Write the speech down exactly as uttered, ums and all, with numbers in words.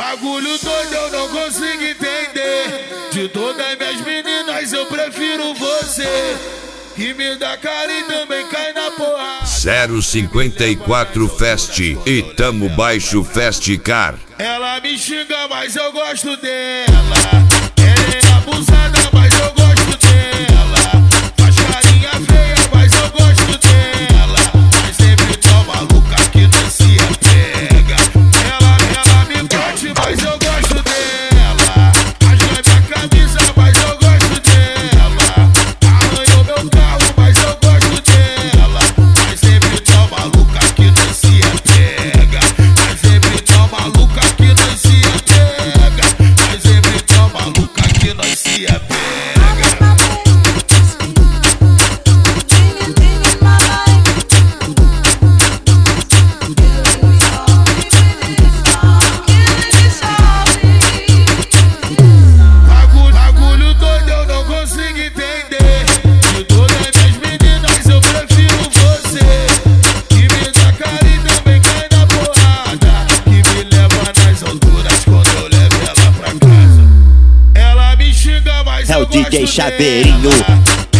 Bagulho doido eu não consigo entender. De todas minhas meninas eu prefiro você, que me dá carinho e também cai na porrada. zero cinquenta e quatro Fest e Tamo Baixo Fest Car. Ela me xinga, mas eu gosto dela. Ela é abusada, mas eu gosto dela. Faz carinha feia, mas eu gosto dela. Mas sempre tão maluca que não se apega. Ela, ela me bate, mas eu gosto dela. Rasga minha camisa, mas eu gosto dela. Arranhou meu carro, mas eu gosto dela. Mas sempre tão maluca que não se apega. Mas sempre tão maluca que não se apega. Mas sempre tão maluca que não se apega. É o D J Chaveirinho.